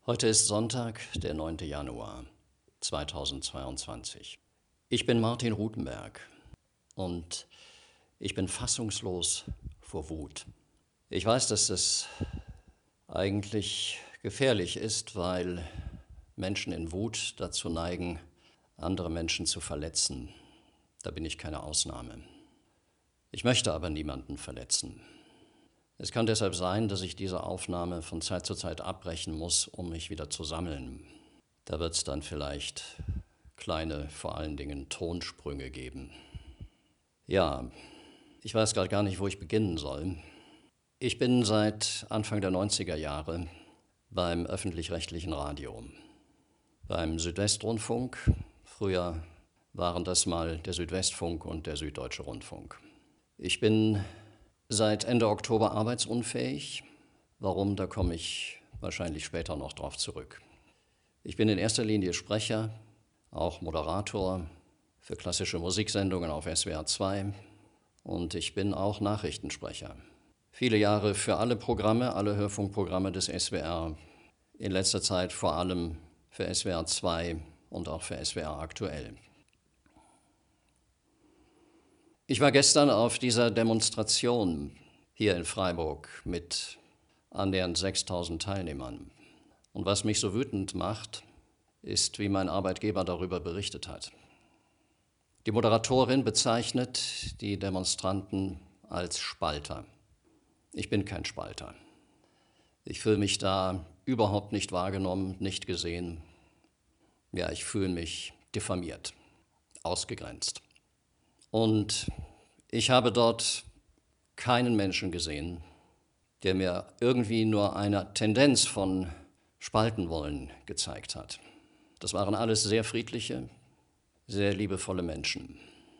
Heute ist Sonntag, der 9. Januar 2022. Ich bin Martin Rutenberg und ich bin fassungslos vor Wut. Ich weiß, dass das eigentlich gefährlich ist, weil Menschen in Wut dazu neigen, andere Menschen zu verletzen. Da bin ich keine Ausnahme. Ich möchte aber niemanden verletzen. Es kann deshalb sein, dass ich diese Aufnahme von Zeit zu Zeit abbrechen muss, um mich wieder zu sammeln. Da wird es dann vielleicht kleine, vor allen Dingen Tonsprünge geben. Ja, ich weiß gerade gar nicht, wo ich beginnen soll. Ich bin seit Anfang der 90er Jahre beim öffentlich-rechtlichen Radio, beim Südwestrundfunk. Früher waren das mal der Südwestfunk und der Süddeutsche Rundfunk. Ich bin seit Ende Oktober arbeitsunfähig. Warum, da komme ich wahrscheinlich später noch drauf zurück. Ich bin in erster Linie Sprecher, auch Moderator für klassische Musiksendungen auf SWR 2 und ich bin auch Nachrichtensprecher. Viele Jahre für alle Programme, alle Hörfunkprogramme des SWR, in letzter Zeit vor allem für SWR 2 und auch für SWR aktuell. Ich war gestern auf dieser Demonstration hier in Freiburg mit annähernd 6.000 Teilnehmern. Und was mich so wütend macht, ist, wie mein Arbeitgeber darüber berichtet hat. Die Moderatorin bezeichnet die Demonstranten als Spalter. Ich bin kein Spalter. Ich fühle mich da überhaupt nicht wahrgenommen, nicht gesehen. Ja, ich fühle mich diffamiert, ausgegrenzt. Und ich habe dort keinen Menschen gesehen, der mir irgendwie nur eine Tendenz von Spalten wollen gezeigt hat. Das waren alles sehr friedliche, sehr liebevolle Menschen.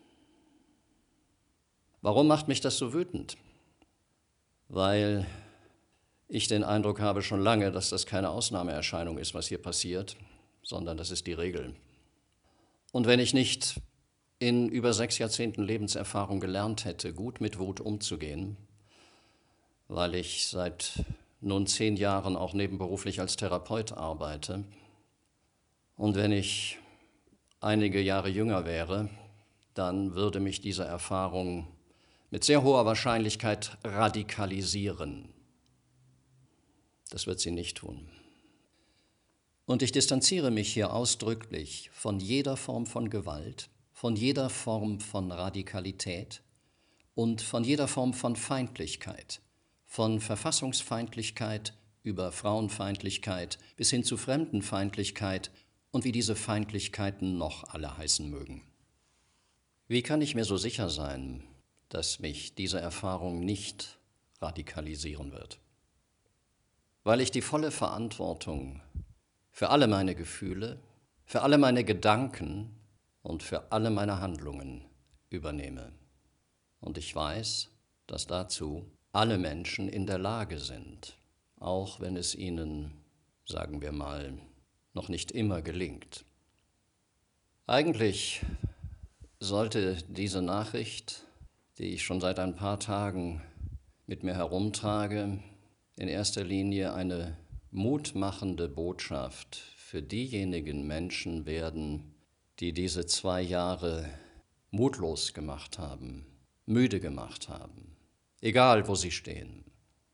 Warum macht mich das so wütend? Weil ich den Eindruck habe schon lange, dass das keine Ausnahmeerscheinung ist, was hier passiert, sondern das ist die Regel. Und wenn ich nicht in über 6 Jahrzehnten Lebenserfahrung gelernt hätte, gut mit Wut umzugehen, weil ich seit nun 10 Jahren auch nebenberuflich als Therapeut arbeite. Und wenn ich einige Jahre jünger wäre, dann würde mich diese Erfahrung mit sehr hoher Wahrscheinlichkeit radikalisieren. Das wird sie nicht tun. Und ich distanziere mich hier ausdrücklich von jeder Form von Gewalt, von jeder Form von Radikalität und von jeder Form von Feindlichkeit, von Verfassungsfeindlichkeit über Frauenfeindlichkeit bis hin zu Fremdenfeindlichkeit und wie diese Feindlichkeiten noch alle heißen mögen. Wie kann ich mir so sicher sein, dass mich diese Erfahrung nicht radikalisieren wird? Weil ich die volle Verantwortung für alle meine Gefühle, für alle meine Gedanken und für alle meine Handlungen übernehme. Und ich weiß, dass dazu alle Menschen in der Lage sind, auch wenn es ihnen, sagen wir mal, noch nicht immer gelingt. Eigentlich sollte diese Nachricht, die ich schon seit ein paar Tagen mit mir herumtrage, in erster Linie eine mutmachende Botschaft für diejenigen Menschen werden, die diese 2 Jahre mutlos gemacht haben, müde gemacht haben, egal wo sie stehen.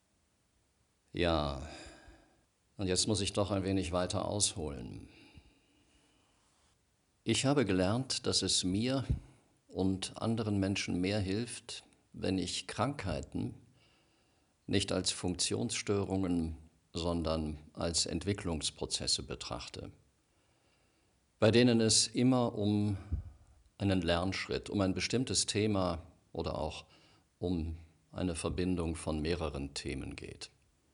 Ja, und jetzt muss ich doch ein wenig weiter ausholen. Ich habe gelernt, dass es mir und anderen Menschen mehr hilft, wenn ich Krankheiten nicht als Funktionsstörungen, sondern als Entwicklungsprozesse betrachte, bei denen es immer um einen Lernschritt, um ein bestimmtes Thema oder auch um eine Verbindung von mehreren Themen geht.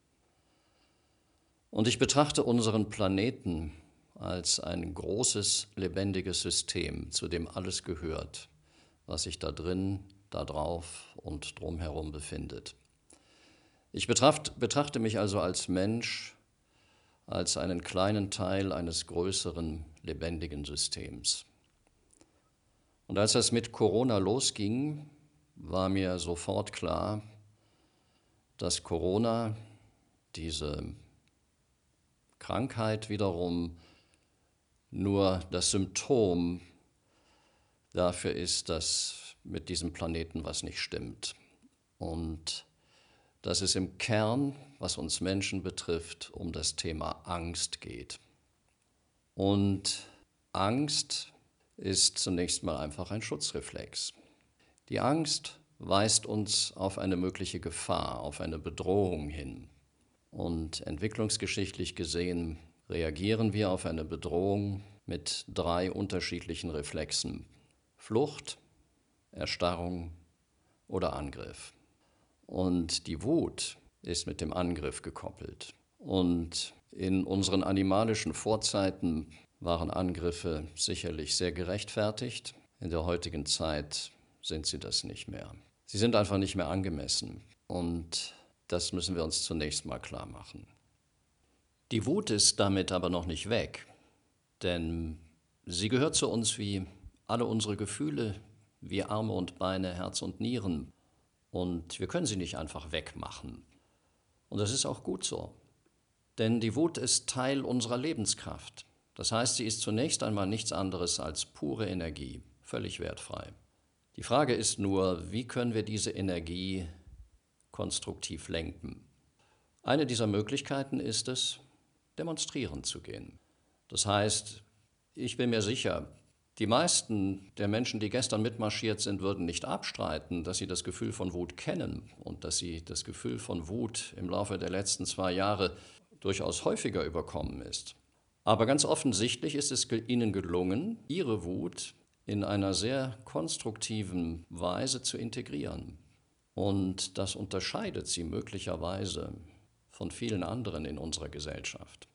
Und ich betrachte unseren Planeten als ein großes, lebendiges System, zu dem alles gehört, was sich da drin, da drauf und drumherum befindet. Ich betrachte mich also als Mensch, als einen kleinen Teil eines größeren, lebendigen Systems. Und als das mit Corona losging, war mir sofort klar, dass Corona, diese Krankheit wiederum nur das Symptom dafür ist, dass mit diesem Planeten was nicht stimmt. Und dass es im Kern, was uns Menschen betrifft, um das Thema Angst geht. Und Angst ist zunächst mal einfach ein Schutzreflex. Die Angst weist uns auf eine mögliche Gefahr, auf eine Bedrohung hin. Und entwicklungsgeschichtlich gesehen reagieren wir auf eine Bedrohung mit 3 unterschiedlichen Reflexen: Flucht, Erstarrung oder Angriff. Und die Wut ist mit dem Angriff gekoppelt. Und in unseren animalischen Vorzeiten waren Angriffe sicherlich sehr gerechtfertigt. In der heutigen Zeit sind sie das nicht mehr. Sie sind einfach nicht mehr angemessen. Und das müssen wir uns zunächst mal klar machen. Die Wut ist damit aber noch nicht weg, denn sie gehört zu uns wie alle unsere Gefühle, wie Arme und Beine, Herz und Nieren. Und wir können sie nicht einfach wegmachen. Und das ist auch gut so. Denn die Wut ist Teil unserer Lebenskraft. Das heißt, sie ist zunächst einmal nichts anderes als pure Energie, völlig wertfrei. Die Frage ist nur, wie können wir diese Energie konstruktiv lenken? Eine dieser Möglichkeiten ist es, demonstrieren zu gehen. Das heißt, ich bin mir sicher, die meisten der Menschen, die gestern mitmarschiert sind, würden nicht abstreiten, dass sie das Gefühl von Wut kennen und dass sie das Gefühl von Wut im Laufe der letzten 2 Jahre durchaus häufiger überkommen ist. Aber ganz offensichtlich ist es ihnen gelungen, ihre Wut in einer sehr konstruktiven Weise zu integrieren. Und das unterscheidet sie möglicherweise von vielen anderen in unserer Gesellschaft.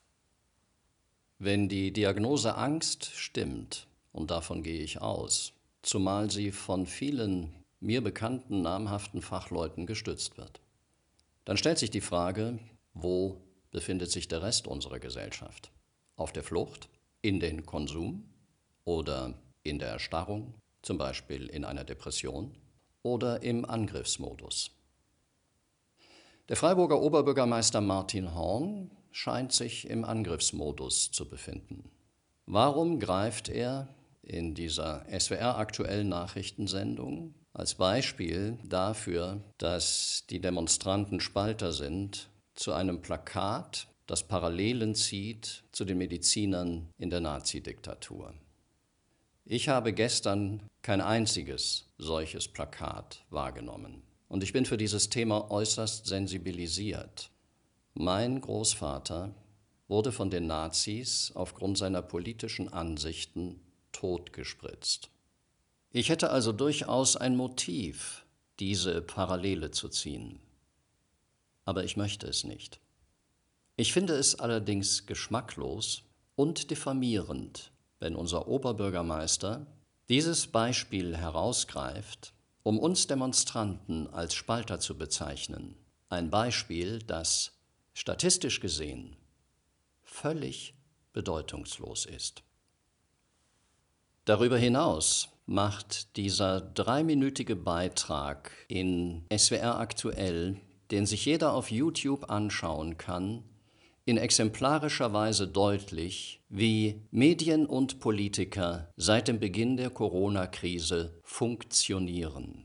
Wenn die Diagnose Angst stimmt, und davon gehe ich aus, zumal sie von vielen mir bekannten namhaften Fachleuten gestützt wird, dann stellt sich die Frage, wo befindet sich der Rest unserer Gesellschaft? Auf der Flucht, in den Konsum oder in der Erstarrung, zum Beispiel in einer Depression oder im Angriffsmodus? Der Freiburger Oberbürgermeister Martin Horn scheint sich im Angriffsmodus zu befinden. Warum greift er in dieser SWR-aktuellen Nachrichtensendung als Beispiel dafür, dass die Demonstranten Spalter sind, zu einem Plakat, das Parallelen zieht zu den Medizinern in der Nazidiktatur? Ich habe gestern kein einziges solches Plakat wahrgenommen. Und ich bin für dieses Thema äußerst sensibilisiert. Mein Großvater wurde von den Nazis aufgrund seiner politischen Ansichten totgespritzt. Ich hätte also durchaus ein Motiv, diese Parallele zu ziehen. Aber ich möchte es nicht. Ich finde es allerdings geschmacklos und diffamierend, wenn unser Oberbürgermeister dieses Beispiel herausgreift, um uns Demonstranten als Spalter zu bezeichnen. Ein Beispiel, das statistisch gesehen völlig bedeutungslos ist. Darüber hinaus macht dieser 3-minütige Beitrag in SWR aktuell, den sich jeder auf YouTube anschauen kann, in exemplarischer Weise deutlich, wie Medien und Politiker seit dem Beginn der Corona-Krise funktionieren.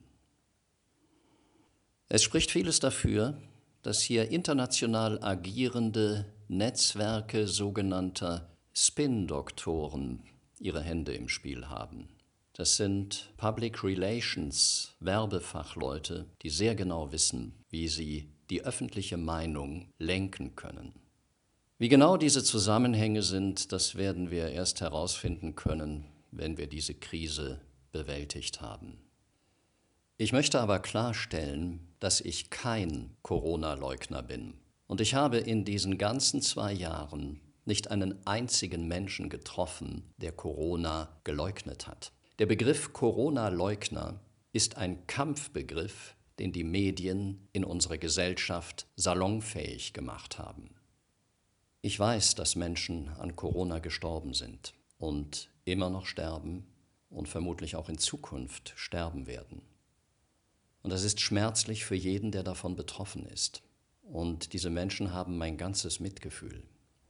Es spricht vieles dafür, dass hier international agierende Netzwerke sogenannter Spin-Doktoren ihre Hände im Spiel haben. Das sind Public Relations Werbefachleute, die sehr genau wissen, wie sie die öffentliche Meinung lenken können. Wie genau diese Zusammenhänge sind, das werden wir erst herausfinden können, wenn wir diese Krise bewältigt haben. Ich möchte aber klarstellen, dass ich kein Corona-Leugner bin. Und ich habe in diesen ganzen 2 Jahren nicht einen einzigen Menschen getroffen, der Corona geleugnet hat. Der Begriff Corona-Leugner ist ein Kampfbegriff, den die Medien in unserer Gesellschaft salonfähig gemacht haben. Ich weiß, dass Menschen an Corona gestorben sind und immer noch sterben und vermutlich auch in Zukunft sterben werden. Und das ist schmerzlich für jeden, der davon betroffen ist. Und diese Menschen haben mein ganzes Mitgefühl.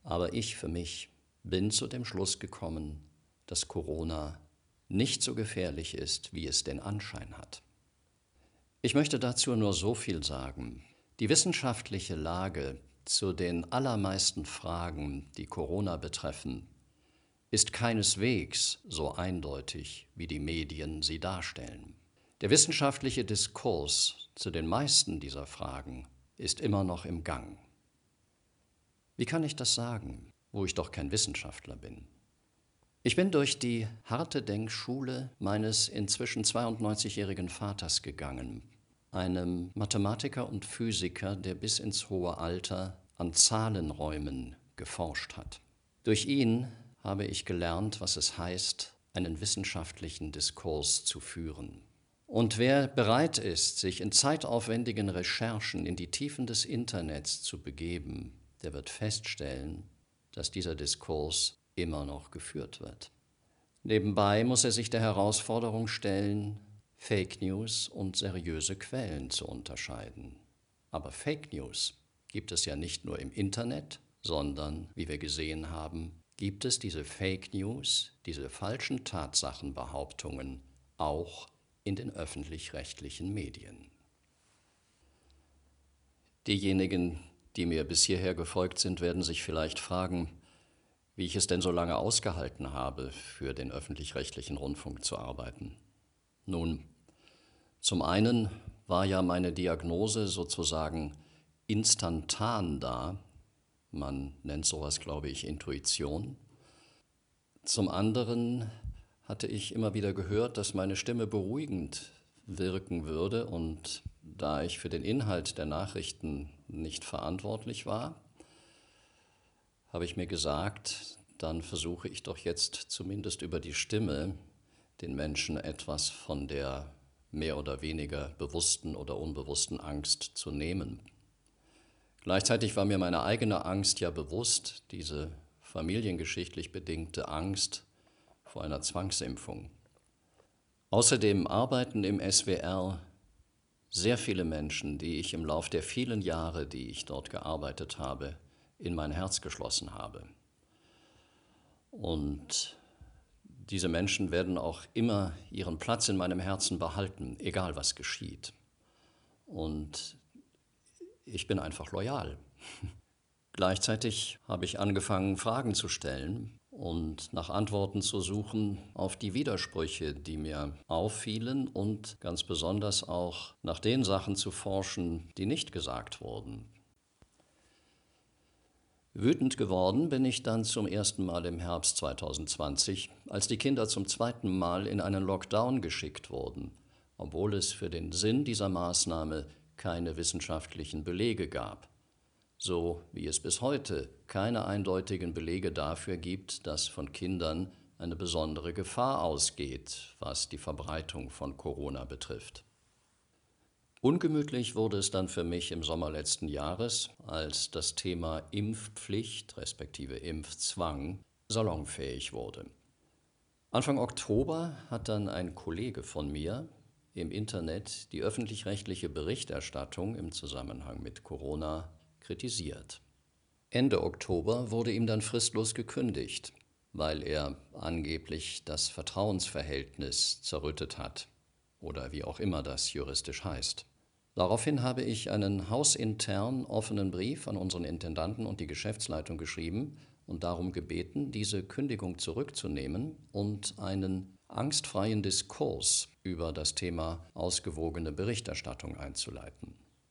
Aber ich für mich bin zu dem Schluss gekommen, dass Corona nicht so gefährlich ist, wie es den Anschein hat. Ich möchte dazu nur so viel sagen. Die wissenschaftliche Lage zu den allermeisten Fragen, die Corona betreffen, ist keineswegs so eindeutig, wie die Medien sie darstellen. Der wissenschaftliche Diskurs zu den meisten dieser Fragen ist immer noch im Gang. Wie kann ich das sagen, wo ich doch kein Wissenschaftler bin? Ich bin durch die harte Denkschule meines inzwischen 92-jährigen Vaters gegangen, einem Mathematiker und Physiker, der bis ins hohe Alter an Zahlenräumen geforscht hat. Durch ihn habe ich gelernt, was es heißt, einen wissenschaftlichen Diskurs zu führen. Und wer bereit ist, sich in zeitaufwendigen Recherchen in die Tiefen des Internets zu begeben, der wird feststellen, dass dieser Diskurs immer noch geführt wird. Nebenbei muss er sich der Herausforderung stellen, Fake News und seriöse Quellen zu unterscheiden. Aber Fake News gibt es ja nicht nur im Internet, sondern, wie wir gesehen haben, gibt es diese Fake News, diese falschen Tatsachenbehauptungen auch in den öffentlich-rechtlichen Medien. Diejenigen, die mir bis hierher gefolgt sind, werden sich vielleicht fragen, wie ich es denn so lange ausgehalten habe, für den öffentlich-rechtlichen Rundfunk zu arbeiten. Nun, zum einen war ja meine Diagnose sozusagen instantan da. Man nennt sowas, glaube ich, Intuition. Zum anderen hatte ich immer wieder gehört, dass meine Stimme beruhigend wirken würde. Und da ich für den Inhalt der Nachrichten nicht verantwortlich war, habe ich mir gesagt, dann versuche ich doch jetzt zumindest über die Stimme den Menschen etwas von der mehr oder weniger bewussten oder unbewussten Angst zu nehmen. Gleichzeitig war mir meine eigene Angst ja bewusst, diese familiengeschichtlich bedingte Angst vor einer Zwangsimpfung. Außerdem arbeiten im SWR sehr viele Menschen, die ich im Lauf der vielen Jahre, die ich dort gearbeitet habe, in mein Herz geschlossen habe. Und diese Menschen werden auch immer ihren Platz in meinem Herzen behalten, egal was geschieht. Und ich bin einfach loyal. Gleichzeitig habe ich angefangen, Fragen zu stellen und nach Antworten zu suchen auf die Widersprüche, die mir auffielen und ganz besonders auch nach den Sachen zu forschen, die nicht gesagt wurden. Wütend geworden bin ich dann zum ersten Mal im Herbst 2020, als die Kinder zum zweiten Mal in einen Lockdown geschickt wurden, obwohl es für den Sinn dieser Maßnahme keine wissenschaftlichen Belege gab. So wie es bis heute keine eindeutigen Belege dafür gibt, dass von Kindern eine besondere Gefahr ausgeht, was die Verbreitung von Corona betrifft. Ungemütlich wurde es dann für mich im Sommer letzten Jahres, als das Thema Impfpflicht respektive Impfzwang salonfähig wurde. Anfang Oktober hat dann ein Kollege von mir im Internet die öffentlich-rechtliche Berichterstattung im Zusammenhang mit Corona kritisiert. Ende Oktober wurde ihm dann fristlos gekündigt, weil er angeblich das Vertrauensverhältnis zerrüttet hat oder wie auch immer das juristisch heißt. Daraufhin habe ich einen hausintern offenen Brief an unseren Intendanten und die Geschäftsleitung geschrieben und darum gebeten, diese Kündigung zurückzunehmen und einen angstfreien Diskurs über das Thema ausgewogene Berichterstattung einzuleiten.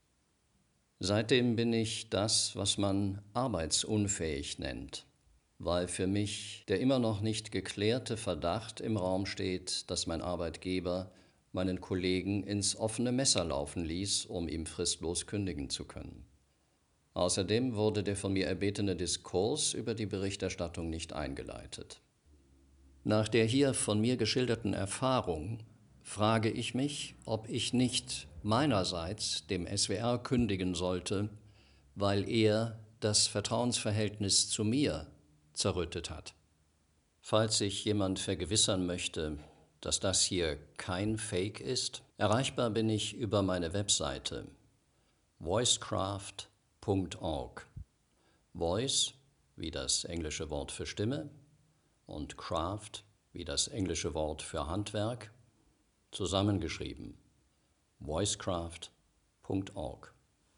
Seitdem bin ich das, was man arbeitsunfähig nennt, weil für mich der immer noch nicht geklärte Verdacht im Raum steht, dass mein Arbeitgeber meinen Kollegen ins offene Messer laufen ließ, um ihm fristlos kündigen zu können. Außerdem wurde der von mir erbetene Diskurs über die Berichterstattung nicht eingeleitet. Nach der hier von mir geschilderten Erfahrung frage ich mich, ob ich nicht meinerseits dem SWR kündigen sollte, weil er das Vertrauensverhältnis zu mir zerrüttet hat. Falls sich jemand vergewissern möchte, dass das hier kein Fake ist, erreichbar bin ich über meine Webseite voicecraft.org. Voice wie das englische Wort für Stimme und Craft wie das englische Wort für Handwerk, zusammengeschrieben. voicecraft.org